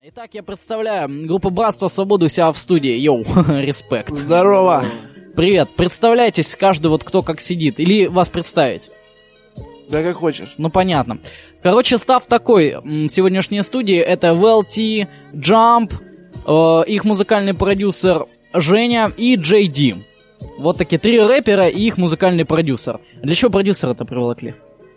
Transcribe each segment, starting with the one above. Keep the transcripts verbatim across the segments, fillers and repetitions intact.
Итак, я представляю группу «Братство Свободы» у себя в студии. Йоу, респект. Здорово. Привет, представляйтесь, каждый вот кто как сидит. Или вас представить? Да как хочешь. Ну, понятно. Короче, состав такой. Сегодняшней студии это ви эл ти, Jump, э, их музыкальный продюсер Женя и джей ди. Вот такие три рэпера и их музыкальный продюсер. Для чего продюсера-то приволокли?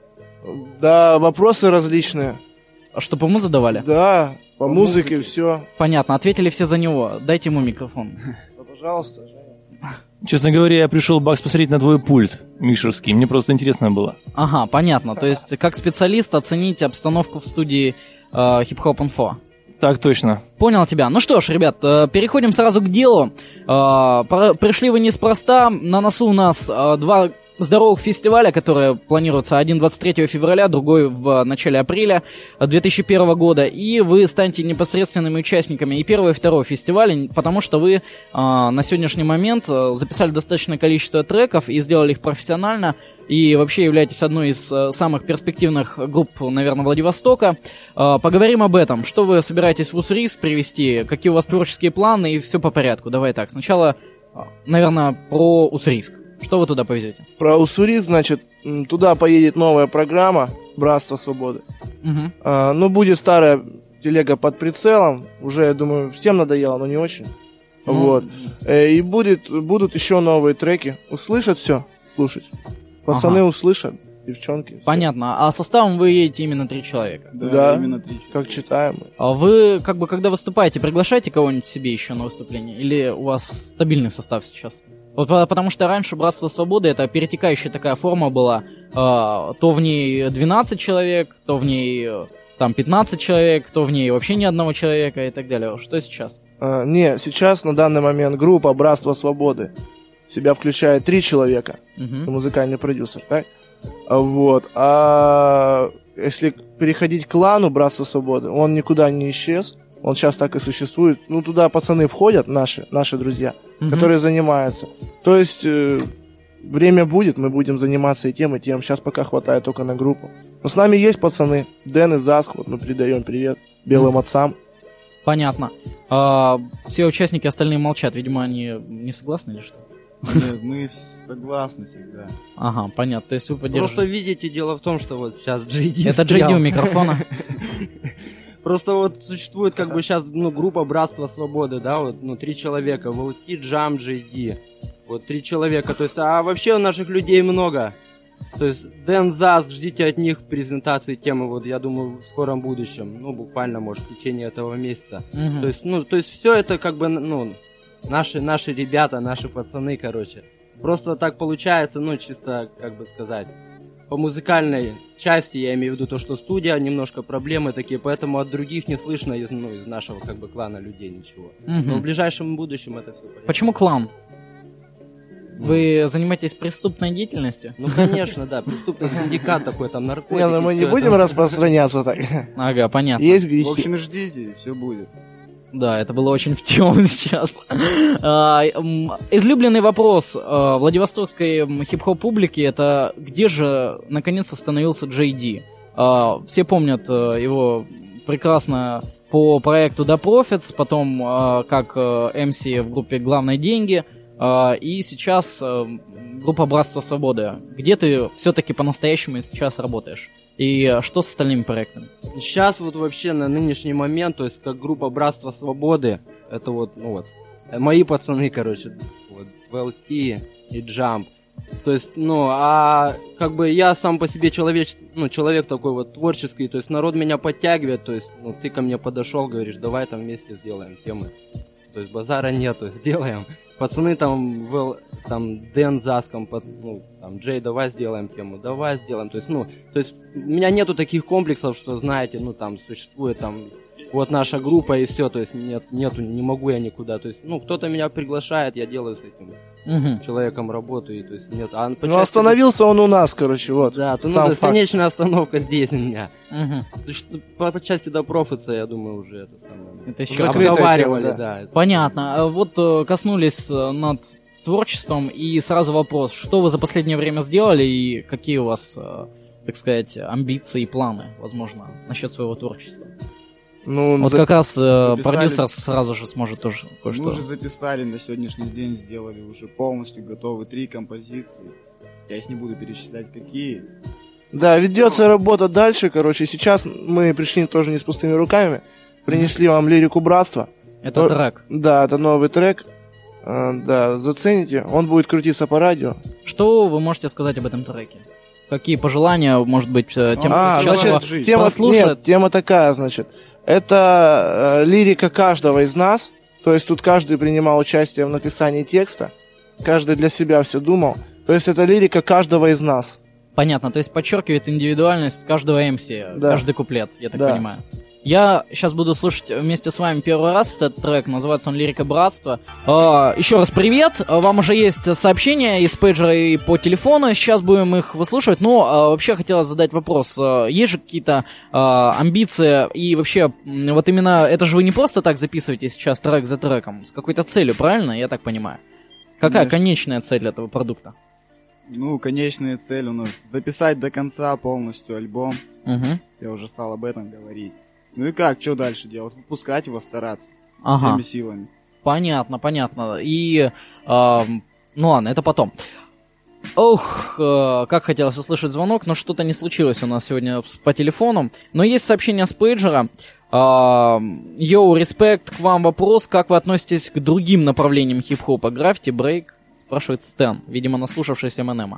Да, вопросы различные. А чтобы мы задавали? Да, по, по музыке, музыке все. Понятно, ответили все за него. Дайте ему микрофон. Да, пожалуйста, Женя. Честно говоря, я пришел, Бакс, посмотреть на твой пульт мишерский. Мне просто интересно было. Ага, понятно. То есть, как специалист оценить обстановку в студии э, Хип-Хоп Инфо. Так точно. Понял тебя. Ну что ж, ребят, э, переходим сразу к делу. Э, про- пришли вы неспроста. На носу у нас э, два здоровых фестиваля, которые планируются. Один двадцать третьего февраля, другой в начале апреля две тысячи первого года. И вы станете непосредственными участниками и первого, и второго фестиваля, потому что вы э, на сегодняшний момент э, записали достаточное количество треков и сделали их профессионально. И вообще являетесь одной из э, самых перспективных групп, наверное, Владивостока. Э, поговорим об этом. Что вы собираетесь в Уссурийск привезти? Какие у вас творческие планы? И все по порядку. Давай так. Сначала, э, наверное, про Уссурийск. Что вы туда повезете? Про Уссурийск, значит, туда поедет новая программа «Братство Свободы». Угу. А, ну, будет старая телега под прицелом. Уже, я думаю, всем надоело, но не очень. Ну... Вот. И будет, будут еще новые треки. Услышат все? Слушать. Пацаны ага. услышат, девчонки. Все. Понятно. А составом вы едете именно три человека? Да, да, именно три человека. Как читаем. А вы, как бы, когда выступаете, приглашаете кого-нибудь себе еще на выступление? Или у вас стабильный состав сейчас? Вот потому что раньше «Братство Свободы» это перетекающая такая форма была. Э, то в ней двенадцать человек, то в ней там пятнадцать человек, то в ней вообще ни одного человека и так далее. Что сейчас? А, не, сейчас на данный момент группа «Братство Свободы» себя включает три человека. Uh-huh. Музыкальный продюсер, так? А, вот. А если переходить к клану «Братство Свободы», он никуда не исчез. Он сейчас так и существует. Ну, туда пацаны входят, наши, наши друзья, uh-huh. которые занимаются. То есть, э, время будет, мы будем заниматься и тем, и тем. Сейчас пока хватает только на группу. Но с нами есть пацаны. Дэн и Заск, вот мы передаем привет белым uh-huh. отцам. Понятно. А, все участники остальные молчат. Видимо, они не согласны или что? Нет, мы согласны всегда. Ага, понятно. То есть вы поддерживаете. Просто видите, дело в том, что вот сейчас джей ди Это джей ди у микрофона. Просто вот существует как бы сейчас, ну, группа «Братство Свободы», да, вот, ну, три человека, ви эл ти, Jump, джей ди, вот, три человека, то есть, а вообще у наших людей много, то есть, Дэн, Заск, ждите от них презентации темы, вот, я думаю, в скором будущем, ну, буквально, может, в течение этого месяца, mm-hmm. то есть, ну, то есть, все это, как бы, ну, наши, наши ребята, наши пацаны, короче, просто так получается, ну, чисто, как бы сказать... По музыкальной части, я имею в виду то, что студия, немножко проблемы такие, поэтому от других не слышно из, ну, из нашего как бы клана людей ничего. Угу. Но в ближайшем будущем это все понятно. Почему клан? Вы занимаетесь преступной деятельностью? Ну, конечно, да, преступный синдикат такой, там наркотики. Не, ну мы не будем распространяться так. Ага, понятно. Есть грехи. В общем, ждите, все будет. Да, это было очень в тему сейчас. а, излюбленный вопрос а, владивостокской хип-хоп публики — это где же наконец остановился джей ди? А, все помнят а, его прекрасно по проекту The Prophets, потом а, как а, эм си в группе «Главные деньги», а, и сейчас а, группа «Братство Свободы». Где ты все-таки по-настоящему сейчас работаешь? И что с остальными проектами? Сейчас вот вообще на нынешний момент, то есть как группа «Братство Свободы», это вот, ну вот, мои пацаны, короче, вот, ви эл ти и Jump. То есть, ну, а как бы я сам по себе человек, ну, человек такой вот творческий, то есть народ меня подтягивает, то есть, ну, ты ко мне подошел, говоришь, давай там вместе сделаем темы. То есть базара нет, то есть сделаем. Пацаны там, well, там Дэн Заском, ну, там, Джей, давай сделаем тему, давай сделаем. То есть, ну, то есть у меня нету таких комплексов, что, знаете, ну, там, существует там, вот наша группа и все, то есть нет, нету, не могу я никуда. То есть, ну, кто-то меня приглашает, я делаю с этим угу. человеком работу, и то есть нет. А по ну, части... остановился он у нас, короче, вот. Да, то, ну, то есть, конечная остановка здесь у меня. Угу. То есть, по, по части до профица, я думаю, уже это самое. Это еще обговаривали, тема, да. да Понятно. Вот коснулись над творчеством, и сразу вопрос, что вы за последнее время сделали, и какие у вас, так сказать, амбиции и планы, возможно, насчет своего творчества? Ну, Вот за- как раз э, записали. продюсер сразу же сможет тоже Мы кое-что. уже записали, на сегодняшний день сделали уже полностью готовы три композиции. Я их не буду перечислять, какие. Да, ведется работа дальше, короче. Сейчас мы пришли тоже не с пустыми руками. Принесли вам лирику «Братства». Это О, трек. Да, это новый трек. Э, Да, зацените. Он будет крутиться по радио. Что вы можете сказать об этом треке? Какие пожелания, может быть, э, тем, А, кто сейчас значит, его тема, послушает? нет, тема такая, значит. Это э, лирика каждого из нас. То есть тут каждый принимал участие в написании текста. Каждый для себя все думал. То есть это лирика каждого из нас. Понятно, то есть подчеркивает индивидуальность каждого эм си, Да. каждый куплет, я так Да. понимаю. Я сейчас буду слушать вместе с вами первый раз этот трек, называется он «Лирика братства». А, еще раз привет, вам уже есть сообщения из пейджера и по телефону, сейчас будем их выслушивать, но а, вообще хотелось задать вопрос, а, есть же какие-то а, амбиции и вообще, м, вот именно, это же вы не просто так записываете сейчас трек за треком, с какой-то целью, правильно, я так понимаю? Какая Конечно. конечная цель этого продукта? Ну, конечная цель у нас записать до конца полностью альбом. Угу. Я уже стал об этом говорить. Ну и как, что дальше делать? Выпускать его, стараться. Ага. Всеми силами. Понятно, понятно. И, эм, ну ладно, это потом. Ох, э, как хотелось услышать звонок, но что-то не случилось у нас сегодня с- по телефону. Но есть сообщение с пейджера. Эм, Йоу, респект, к вам вопрос. Как вы относитесь к другим направлениям хип-хопа? Граффити, брейк? Спрашивает Стэн, видимо, наслушавшись Эминема.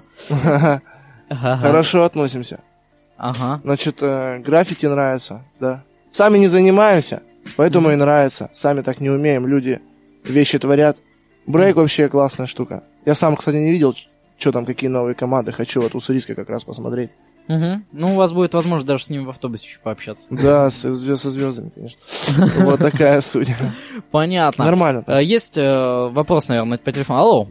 Ага. Хорошо относимся. Ага. Значит, э, граффити нравится, да. Сами не занимаемся, поэтому и нравится. Сами так не умеем, люди вещи творят. Брейк вообще классная штука. Я сам, кстати, не видел, что там, какие новые команды. Хочу вот у Уссурийска как раз посмотреть. Угу. Ну, у вас будет возможность даже с ними в автобусе еще пообщаться. Да, с- звезд- со звездами, конечно. Вот такая суть. Понятно. Нормально. Э, Есть э, вопрос, наверное, по телефону. Алло.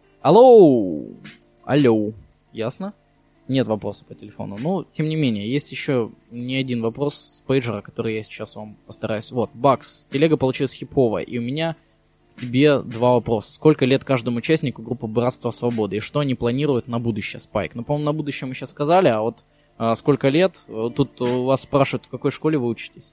Алло. Алло. Ясно? Нет вопроса по телефону. Ну, тем не менее, есть еще не один вопрос с пейджера, который я сейчас вам постараюсь. Вот, Бакс. Телега получилась хиповая, и у меня к тебе два вопроса. Сколько лет каждому участнику группы Братства Свободы, и что они планируют на будущее, Спайк? Ну, по-моему, на будущее мы сейчас сказали, а вот а, сколько лет? Тут у вас спрашивают, в какой школе вы учитесь?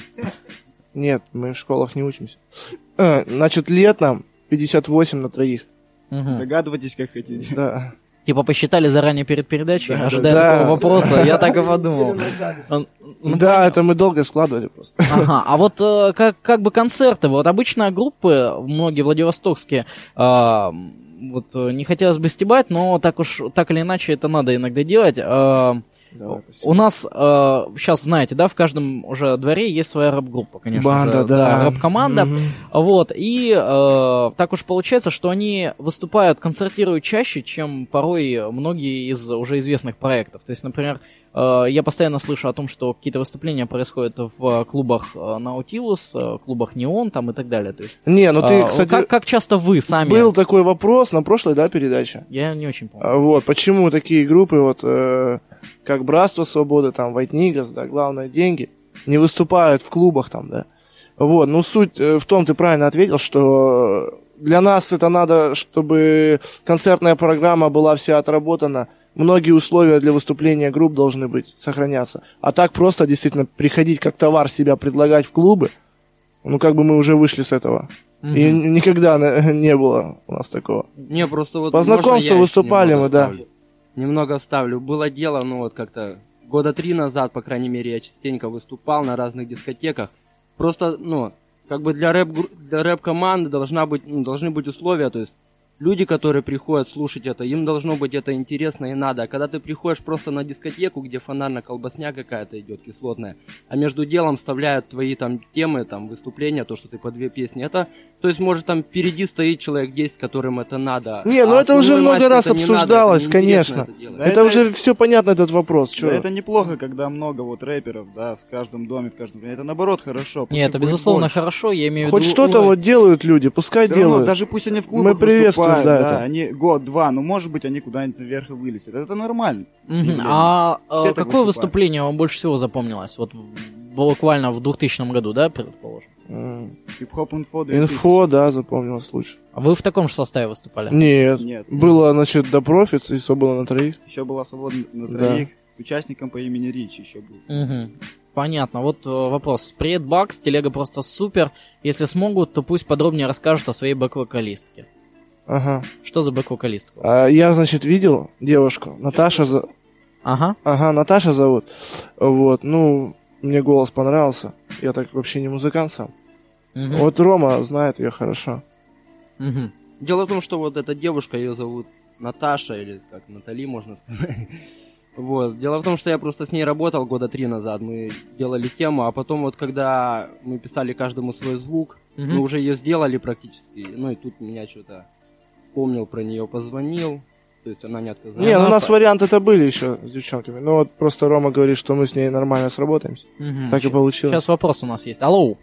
Нет, мы в школах не учимся. Э, Значит, лет нам пятьдесят восемь на троих. Мгм. Догадывайтесь, как хотите. Да. Типа посчитали заранее перед передачей, ожидая да. такого вопроса, я так и подумал. Он- ну, Да, это мы долго складывали просто. Ага, а вот э, как, как бы концерты, вот обычно группы, многие владивостокские, а, вот э, не хотелось бы стебать, но так уж, так или иначе это надо иногда делать. А, Давай, спасибо. у нас э, сейчас, знаете, да, в каждом уже дворе есть своя рэп-группа, конечно Банда, же, да. рэп-команда. Мгм. Вот, и э, так уж получается, что они выступают, концертируют чаще, чем порой многие из уже известных проектов. То есть, например, э, я постоянно слышу о том, что какие-то выступления происходят в клубах э, Наутилус, э, клубах Неон там и так далее. То есть, Не, ну ты, э, кстати, как, как часто вы сами... был такой вопрос на прошлой, да, передаче. Я не очень помню. А, Вот, почему такие группы, вот, э, как Братство Свободы, там, White Niggas, да, главное, деньги, не выступают в клубах там, да. Вот, ну, суть э, в том, ты правильно ответил, что для нас это надо, чтобы концертная программа была вся отработана, многие условия для выступления групп должны быть, сохраняться. А так просто, действительно, приходить как товар себя предлагать в клубы, ну, как бы мы уже вышли с этого. И н- никогда на- не было у нас такого. Не, просто вот... По можно знакомству я еще выступали немного мы, да. вставлю? Немного ставлю. Было дело, ну вот как-то года три назад, по крайней мере, я частенько выступал на разных дискотеках. Просто, ну, как бы для рэп для рэп-команды должна быть, ну, должны быть условия, то есть люди, которые приходят слушать это, им должно быть это интересно и надо. А когда ты приходишь просто на дискотеку, где фонарно-колбасня какая-то идет, кислотная, а между делом вставляют твои там темы, там, выступления, то, что ты по две песни, это, то есть, может, там впереди стоит человек десять, которым это надо. Не, ну а это уже основной много массе раз это не надо, обсуждалось, это неинтересно конечно. это делать. Да это, это- уже все понятно, этот вопрос. Чё? Да, это неплохо, когда много вот рэперов, да, в каждом доме, в каждом... Это наоборот хорошо. пусть Нет, их это будет безусловно больше. хорошо, я имею в Хоть виду... что-то уровень. вот делают люди, пускай Всё равно, делают. даже пусть они в клубах Мы приветствуем, выступают, да, да, это. они год-два, ну, может быть, они куда-нибудь наверх и вылезут. Это нормально. Мгм. Блин, А э, все так какое выступают. выступление вам больше всего запомнилось? Вот в- буквально в двухтысячном году, да, предположим? М. Хип-хоп инфо две тысячи. Инфо, да, запомнилось лучше. А вы в таком же составе выступали? Нет. Нет. Было, значит, до Profits и Свобода на троих. Еще была свобода на Да. троих с участником по имени Рич еще был. Мгм. Понятно. Вот э, вопрос. Привет, Бакс, телега просто супер. Если смогут, то пусть подробнее расскажут о своей бэк-вокалистке. Ага. Что за бэк-вокалистка? А, я, значит, видел девушку. Наташа за... Ага. Ага, Наташа зовут. Вот, ну, мне голос понравился. Я так вообще не музыкант сам. Угу. Вот Рома знает ее хорошо. Угу. Дело в том, что вот эта девушка, ее зовут Наташа, или как Натали, можно сказать. Вот. Дело в том, что я просто с ней работал года три назад. Мы делали тему, а потом вот когда мы писали каждому свой звук, Угу. мы уже ее сделали практически. Ну и тут меня что-то помнил про нее, позвонил. То есть она не отказалась. Не, ну у она нас по- варианты это были еще с девчонками. Ну вот просто Рома говорит, что мы с ней нормально сработаемся. Мгм. Так и получилось. Сейчас вопрос у нас есть. Алло.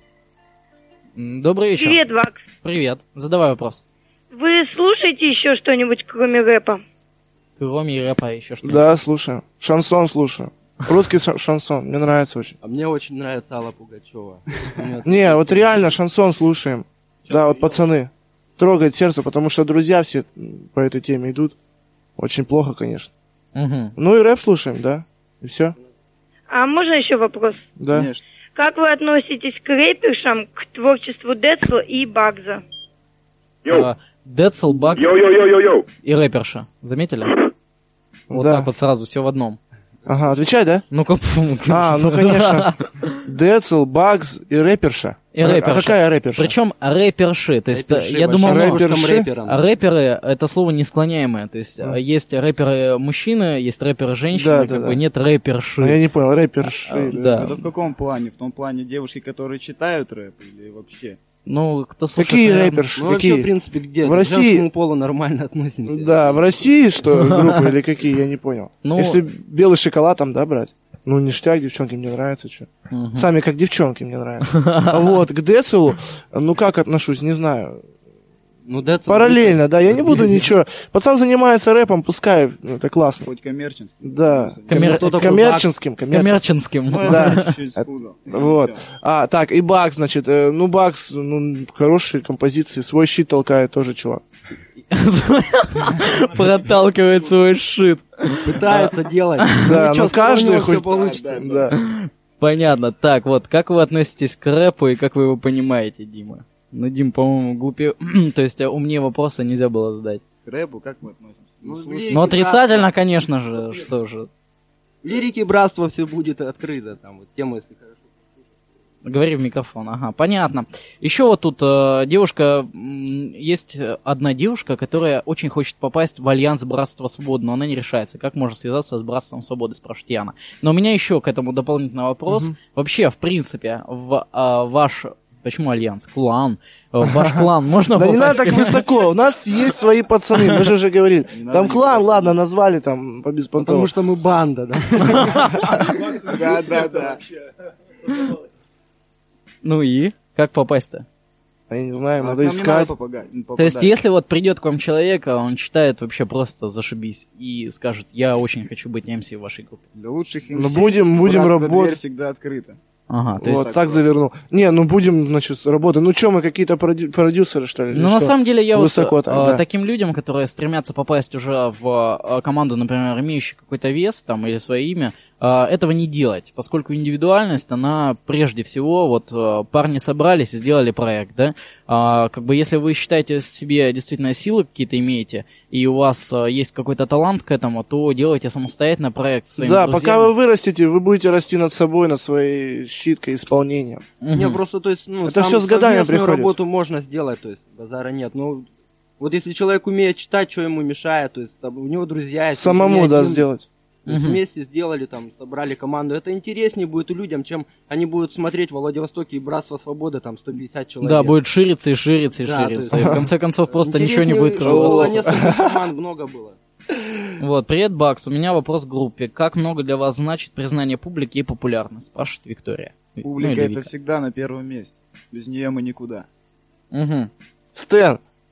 М, Добрый вечер. Привет, Вакс. Привет. Задавай вопрос. Вы слушаете еще что-нибудь, кроме рэпа? Кроме рэпа еще что-нибудь? Да, слушаю. Шансон слушаю. Русский ша- шансон. Мне нравится очень. А мне очень нравится Алла Пугачева. У неё Не, вот реально шансон слушаем. Да, вот пацаны. Трогает сердце, потому что друзья все по этой теме идут. Очень плохо, конечно. Мгм. Ну и рэп слушаем, да. И все. А можно еще вопрос? Да. Конечно. Как вы относитесь к рэпершам, к творчеству Децла и Багза? А, Децл, Бакс Йоу-йоу-йоу-йоу-йоу. и рэперша. Заметили? Вот Да. так вот сразу, все в одном. Ага, отвечай, да? Ну-ка. А, ну конечно. Децл, Багз и рэперша. И А- рэперша. А какая рэперша? Причем рэперши. То есть, э, рэперши я вообще думал, рэперши? ну, девушкам рэперам. а рэперы — это слово несклоняемое. То есть, э, есть рэперы мужчины, есть рэперы женщины, Да, да, как да. бы нет рэперши. Ну, я не понял, рэперши. А, да. Это в каком плане? В том плане девушки, которые читают рэп или вообще? Ну, кто слушает... Какие наверное, рэперши? Мы вообще, в Какие? принципе, где? В К России- женскому полу нормально относимся. Да, в России что, группы или какие, я не понял. Ну- Если белый шоколад там, да, брать? Ну, ништяк, девчонки, мне нравится, что. Мгм. Сами как девчонки мне нравятся. А вот, к Децелу, ну как отношусь, не знаю. Ну, Децл- Параллельно, да, я не буду ничего. Пацан занимается рэпом, пускай, ну, это классно. Хоть коммерческий. Да, Коммер- Кто такой коммерческим, коммерческим. Коммерческим. Ну, Да. это чуть-чуть спутал. Вот. Всё. А, так, и Бакс, значит, э, ну, Бакс, ну, хорошие композиции, свой щит толкает тоже, чувак. Проталкивает свой шит. Пытаются делать. Да, Ничего, ну, скоро у каждый него всё хоть... получится. Да. Понятно. Так, вот, как вы относитесь к рэпу и как вы его понимаете, Дима? Ну, Дим, по-моему, глупее... То есть, а умнее вопроса нельзя было задать. К рэпу как мы относимся? Ну, Ну, блин. Ну, отрицательно, конечно же, что же. В лирике братства все будет открыто. Там вот тема, если хорошо. Говори в микрофон, ага, понятно. Еще вот тут э, девушка, м, есть одна девушка, которая очень хочет попасть в альянс Братства Свободы, но она не решается. Как можно связаться с Братством Свободы, спрашивает Яна. Но у меня еще к этому дополнительный вопрос. Вообще, в принципе, в э, ваш... Почему альянс? Клан. Э, В ваш клан можно Да не надо попасть? так высоко, у нас есть свои пацаны, мы же уже говорили. Не надо Там не клан, надо. ладно, назвали там по беспонтово. Потому что мы банда, да? Да, да, да. Ну и? Как попасть-то? Я не знаю, А надо нам не надо искать. попугать- То есть, попадать. если вот придет к вам человек, а он читает вообще просто зашибись и скажет, я очень хочу быть эм си в вашей группе. Для лучших Ну, эм си будем- будем братство работать. дверь всегда открыта. Ага, то есть... Вот так завернул. Не, ну будем, значит, работать. Ну что, мы какие-то продю- продюсеры, что ли? или Ну, на что? самом деле, я Высоко вот так, э, да. таким людям, которые стремятся попасть уже в э, команду, например, имеющую какой-то вес там или свое имя, э, этого не делать, поскольку индивидуальность, она прежде всего, вот э, парни собрались и сделали проект, да, А, как бы если вы считаете себе действительно силы какие-то имеете, и у вас э, есть какой-то талант к этому, то делайте самостоятельно проект с своими Да, друзьями. пока вы вырастете, вы будете расти над собой, над своей щиткой, исполнением. Мгм. Не, просто, то есть, ну, Это сам- всё с годами совместную приходит. работу можно сделать, то есть, базара нет. Ну, вот если человек умеет читать, что ему мешает, то есть, у него друзья есть. Самому, не да, один, сделать. то есть, Мгм. вместе сделали, там, собрали команду. Это интереснее будет людям, чем они будут смотреть в Владивостоке и Братство Свободы, там, сто пятьдесят человек. Да, будет шириться и шириться и Да, шириться. то И есть- в конце концов просто ничего не Интереснее, будет чтобы было кроме несколько команд, много было. Вот, привет, Бакс. У меня вопрос к группе. Как много для вас значит признание публики и популярность? Спрашивает Виктория. Ну, Публика или это Вика. всегда на первом месте. Без нее мы никуда. Мгм. Стэн,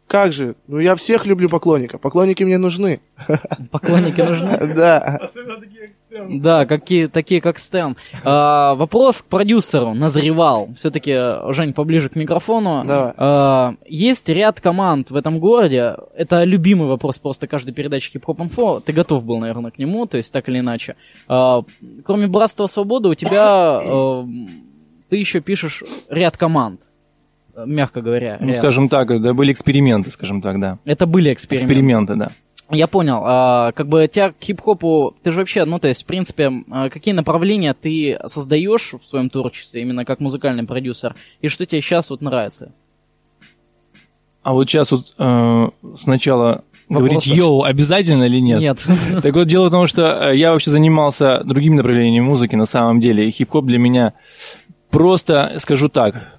Как же? Ну, я всех люблю поклонников. Поклонники мне нужны. Поклонники нужны? Да. Да, какие, такие как Стэн. А, вопрос к продюсеру назревал. Все-таки, Жень, поближе к микрофону. Давай. А, есть ряд команд в этом городе. Это любимый вопрос просто каждой передачи Хип-Хоп Инфо. Ты готов был, наверное, к нему, то есть так или иначе. А, кроме Братства Свободы, у тебя а, ты еще пишешь ряд команд. Мягко говоря. Ну, ряд. скажем так, это были эксперименты, скажем так, да. Это были эксперименты. Эксперименты, да. Я понял. А, как бы тебя к хип-хопу, ты же вообще, ну, то есть, в принципе, какие направления ты создаешь в своем творчестве, именно как музыкальный продюсер, и что тебе сейчас вот нравится? А вот сейчас вот э, сначала Вопросы? говорить «йоу» обязательно или нет? Нет. Так вот, дело в том, что я вообще занимался другими направлениями музыки на самом деле, и хип-хоп для меня просто, скажу так,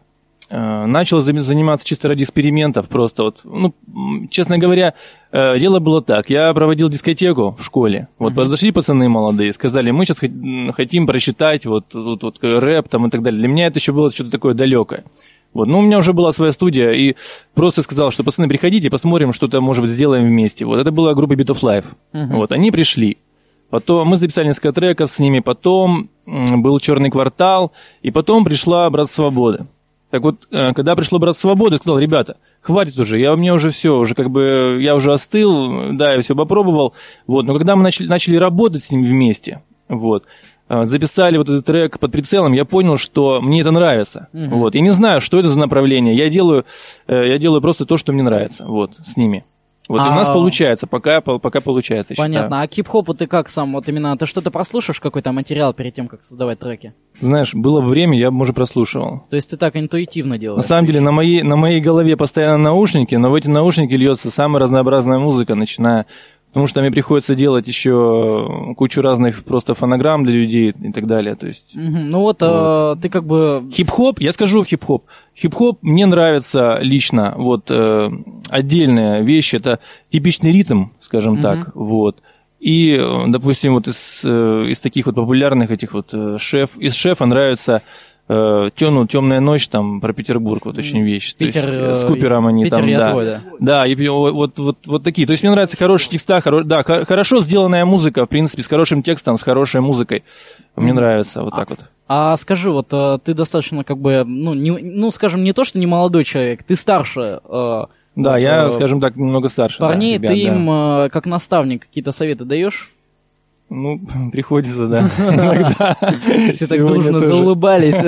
начал заниматься чисто ради экспериментов, просто вот, ну, честно говоря, дело было так, я проводил дискотеку в школе, вот, uh-huh. подошли пацаны молодые, сказали, мы сейчас хотим прочитать вот, вот, вот рэп там и так далее, для меня это еще было что-то такое далекое, вот, ну, у меня уже была своя студия, и просто сказал, что, пацаны, приходите, посмотрим, что-то, может быть, сделаем вместе, вот, это была группа Beat of Life, uh-huh. вот, они пришли. Потом мы записали несколько треков с ними, потом был «Черный квартал», и потом пришла «Братство Свободы». Так вот, когда пришло «Братство Свободы», я сказал, ребята, хватит уже, я, у меня уже все, уже как бы, я уже остыл, да, я все попробовал, вот, но когда мы начали, начали работать с ними вместе, вот, записали вот этот трек под прицелом, я понял, что мне это нравится, mm-hmm. вот, я не знаю, что это за направление, я делаю, я делаю просто то, что мне нравится, вот, с ними. Вот, а... и у нас получается, пока, пока получается, я Понятно, считаю. А к хип-хопу ты как сам, вот именно, ты что-то прослушаешь, какой-то материал перед тем, как создавать треки? Знаешь, было бы время, я бы, может, прослушивал. То есть ты так интуитивно делаешь? На самом деле, на моей, на моей голове постоянно наушники, но в эти наушники льется самая разнообразная музыка, начиная... Потому что мне приходится делать еще кучу разных просто фонограмм для людей и так далее, то есть... Угу. Ну вот, вот. Э, ты как бы... Хип-хоп, я скажу хип-хоп. Хип-хоп мне нравится лично, вот, э, отдельная вещь, это типичный ритм, скажем угу. так, вот. И, допустим, вот из, из таких вот популярных этих вот шеф, из шефа нравится... Тёну, «Темная ночь», там, про Петербург, вот очень вещь. Питер, то есть, с Купером они Питер там, я да. Твой, да. Да, и вот, вот, вот такие. То есть мне нравятся хорошие текста, хоро... да, хорошо сделанная музыка, в принципе, с хорошим текстом, с хорошей музыкой. Мне mm. нравится, вот а, так вот. А скажи, вот ты достаточно, как бы, ну, не, ну, скажем, не то, что не молодой человек, ты старше. Э, да, вот, я, э, скажем так, немного старше. Парней, да, ты ребят, им, да. э, как наставник, какие-то советы даешь? Ну, приходится, да. Все так дружно заулыбались.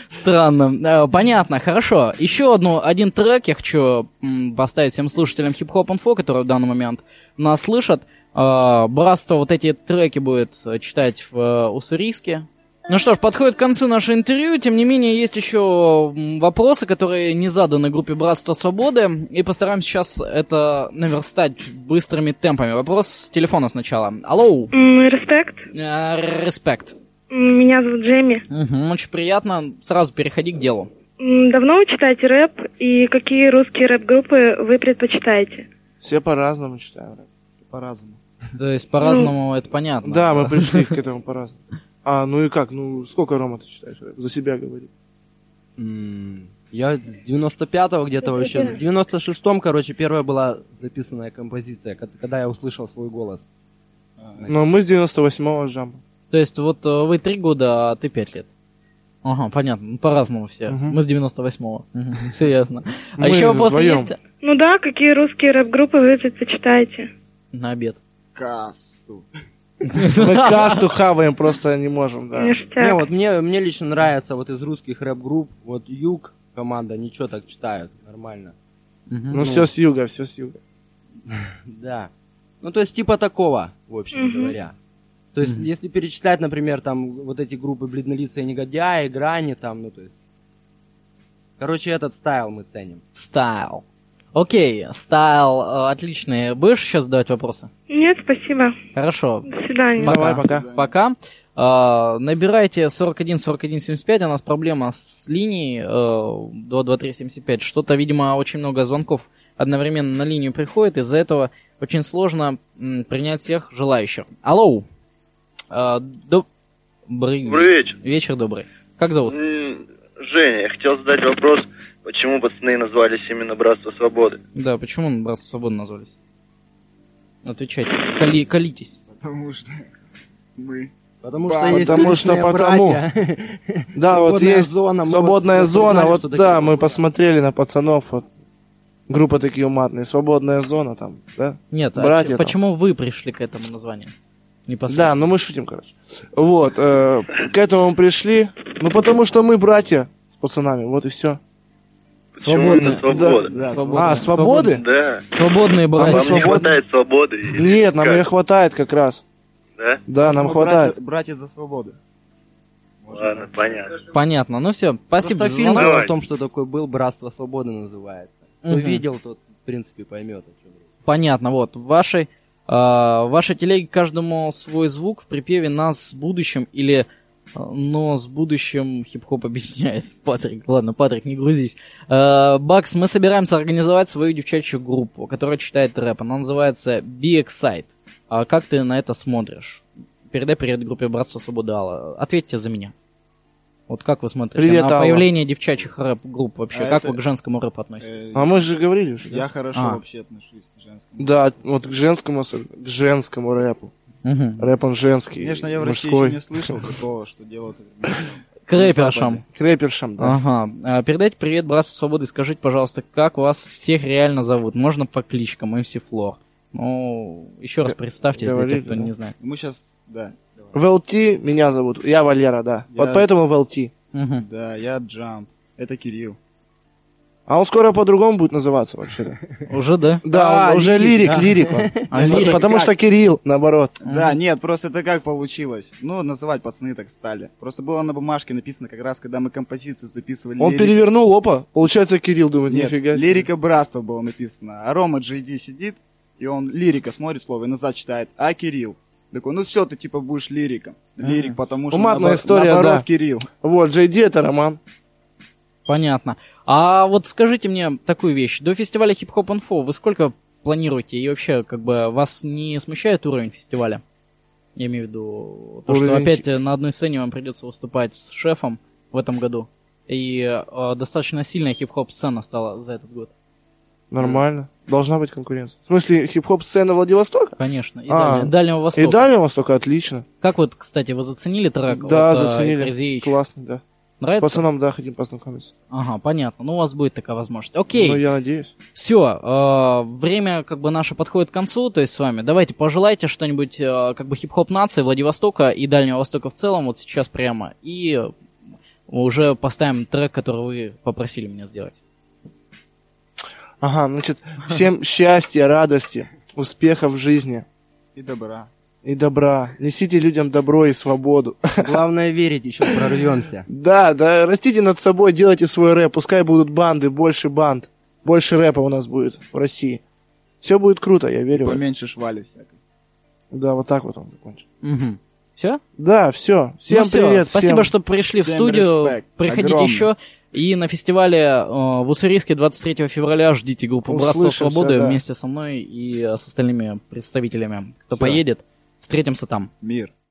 Странно. Понятно, хорошо. Еще одну, один трек я хочу поставить всем слушателям Хип-Хоп Инфо, которые в данный момент нас слышат. Братство вот эти треки будет читать в уссурийске. Ну что ж, подходит к концу наше интервью, тем не менее есть еще вопросы, которые не заданы группе Братства Свободы, и постараемся сейчас это наверстать быстрыми темпами. Вопрос с телефона сначала. Алло. Респект. Респект. Меня зовут Джейми. Угу, очень приятно. Сразу переходи к делу. Давно вы читаете рэп, и какие русские рэп-группы вы предпочитаете? Все по-разному читаем рэп. По-разному. То есть по-разному, ну, это понятно. Да, мы пришли к этому по-разному. А, ну и как? Ну, сколько, Рома, ты читаешь рэп? За себя говори. Mm, я с девяносто пятого где-то вообще. В девяносто шестом, короче, первая была записанная композиция, когда я услышал свой голос. Но мы с девяносто восьмого с Джампом. То есть вот вы три года, а ты пять лет. Ага, понятно. По-разному все. Uh-huh. Мы с девяносто восьмого. Uh-huh. Все ясно. А еще вопросы есть? Ну да, какие русские рэп-группы вы предпочитаете? На обед. Касту. Мы касту хаваем, просто не можем, да. Не, вот мне, мне лично нравится вот из русских рэп-групп, вот Юг, команда, ничего так читают, нормально. Угу. Ну, ну, все с юга, все с юга. Да. Ну, то есть, типа такого, в общем угу. говоря. То есть, угу. если перечислять, например, там, вот эти группы «Бледнолицые негодяи», «Грани», там, ну, то есть... Короче, этот стайл мы ценим. Стайл. Окей, стайл э, отличный. Будешь сейчас задавать вопросы? Нет, спасибо. Хорошо. До свидания. Пока. Давай, пока. Пока. Э, набирайте сорок один сорок один семьдесят пять, у нас проблема с линией э, два два три семьдесят пять. Что-то, видимо, очень много звонков одновременно на линию приходит, из-за этого очень сложно м, принять всех желающих. Алло. Э, доб... Добрый вечер. Вечер добрый. Как зовут? Женя, я хотел задать вопрос почему пацаны назвались именно Братство Свободы? Да, почему Братство Свободы назвались? Отвечайте, Кали, колитесь. Потому что мы... Потому Ба- что есть потому что личные потому. братья. Да, вот Свободная есть зона, мы свободная вот зона, узнали, вот что да, такое мы было. посмотрели на пацанов, вот группа такие уматные, свободная зона там, да? Нет, а Братья ч- там. почему вы пришли к этому названию? Да, Непосредственно. ну мы шутим, короче. Вот, э, к этому мы пришли, ну потому что мы братья с пацанами, вот и все. Почему Свободная. именно Свобода? Да, Свободная. А, свободы? Да. Свободные А Вам братья. мы не свободны? хватает свободы? или Нет, нам как? ее хватает как раз. Да? Да, нам Мы хватает. Братья, братья за свободу. Ладно, понятно. Понятно, ну все, спасибо Просто за фильм звонок. Давай. о том, что такое был, Братство Свободы называется. Кто Мгм. видел, тот, в принципе, поймет, о чем речь. Понятно, вот, в вашей, э, в вашей телеге каждому свой звук в припеве «Нас с будущим» или э, «Но с будущим хип-хоп объединяет». Патрик, ладно, Патрик, не грузись. Э, Бакс, мы собираемся организовать свою девчачью группу, которая читает рэп. Она называется Be Excite. А как ты на это смотришь? Передай привет группе Братство Свободы, Алла. Ответьте за меня. Вот как вы смотрите Привет, на Алла. появление девчачьих рэп-групп вообще? А как это- вы к женскому рэпу относитесь? Э, А мы же говорили уже. Я Да, хорошо А. вообще отношусь к женскому. Да, вот к женскому особенно, к женскому рэпу. Мгм. Рэп он женский, Конечно, я в России мужской. еще не слышал такого, что делают. К рэпершам. К рэпершам, да. Ага. А, передайте привет Братству Свободы. Скажите, пожалуйста, как вас всех реально зовут? Можно по кличкам эм си Floor. Ну, еще раз представьтесь для говорили, тех, кто да. не знает. Мы сейчас, да. давай. В эл ти меня зовут, я Валера, да. Я- Вот поэтому в эл ти. Мгм. Да, я Джамп. Это Кирилл. А он скоро по-другому будет называться вообще-то. Уже, да? Да, А, он уже лирик, лирик, да. лирик. он. А, лирик Потому как? что Кирилл, наоборот. Да, нет, просто это как получилось. Ну, называть пацаны так стали. Просто было на бумажке написано как раз, когда мы композицию записывали. Он лирик- перевернул, опа, получается Кирилл, думает, Нет, нифига себе. лирика братства было написано. А Рома джей ди сидит, и он лирика смотрит слово и назад читает. А Кирилл. Такой, ну все, ты типа будешь лириком. Лирик, потому что Уматная наобор- история, наоборот да. Кирилл. Вот, джей ди это Роман. Понятно. А вот скажите мне такую вещь. До фестиваля Hip Hop Info вы сколько планируете? И вообще, как бы, вас не смущает уровень фестиваля? Я имею в виду то, что Уровень опять э, на одной сцене вам придется выступать с шефом в этом году. И э, достаточно сильная хип-хоп сцена стала за этот год. Нормально. Должна быть конкуренция. В смысле, хип-хоп сцена Владивостока? Конечно. И А, Дальнего, Дальнего Востока. И Дальнего Востока, отлично. Как вот, кстати, вы заценили трек? Да, от, э, заценили. Crazy H? Классно, да. С Нравится? пацаном, да, хотим познакомиться. Ага, понятно. Ну, у вас будет такая возможность. Окей. Ну, я надеюсь. Все, время как бы наше подходит к концу, то есть с вами. Давайте пожелайте что-нибудь э, как бы хип-хоп нации Владивостока и Дальнего Востока в целом, вот сейчас прямо. И уже поставим трек, который вы попросили меня сделать. Ага, значит, всем счастья, радости, успехов в жизни И добра. и добра. Несите людям добро и свободу. Главное верить, еще прорвемся. Да, да, растите над собой, делайте свой рэп. Пускай будут банды, больше банд. Больше рэпа у нас будет в России. Все будет круто, я верю. в это. Поменьше швали всякой. Да, вот так вот он закончил. Угу. Все? Да, все. Всем Ну всё, привет. спасибо, всем. что пришли в всем студию. респект. Приходите Огромный. еще. И на фестивале э, в Уссурийске двадцать третьего февраля ждите группу Братство Услышимся, Свободы да. вместе со мной и э, с остальными представителями, кто Всё. поедет. Встретимся там. Мир.